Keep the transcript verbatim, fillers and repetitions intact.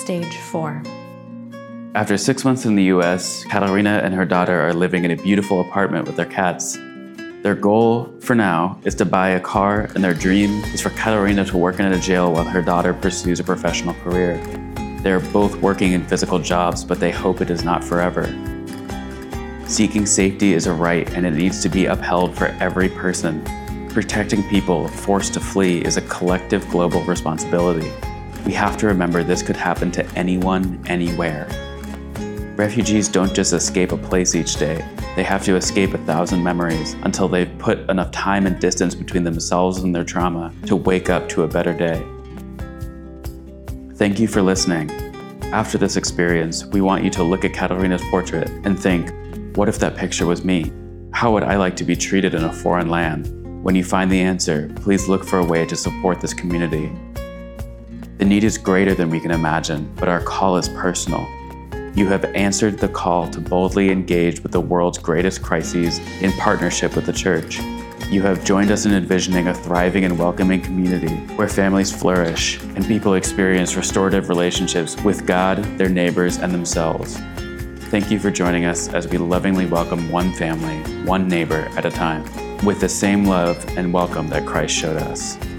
Stage four. After six months in the U S, Katarina and her daughter are living in a beautiful apartment with their cats. Their goal, for now, is to buy a car, and their dream is for Katarina to work in a jail while her daughter pursues a professional career. They are both working in physical jobs, but they hope it is not forever. Seeking safety is a right, and it needs to be upheld for every person. Protecting people forced to flee is a collective global responsibility. We have to remember this could happen to anyone, anywhere. Refugees don't just escape a place each day. They have to escape a thousand memories until they've put enough time and distance between themselves and their trauma to wake up to a better day. Thank you for listening. After this experience, we want you to look at Katarina's portrait and think, what if that picture was me? How would I like to be treated in a foreign land? When you find the answer, please look for a way to support this community. The need is greater than we can imagine, but our call is personal. You have answered the call to boldly engage with the world's greatest crises in partnership with the Church. You have joined us in envisioning a thriving and welcoming community where families flourish and people experience restorative relationships with God, their neighbors, and themselves. Thank you for joining us as we lovingly welcome one family, one neighbor at a time, with the same love and welcome that Christ showed us.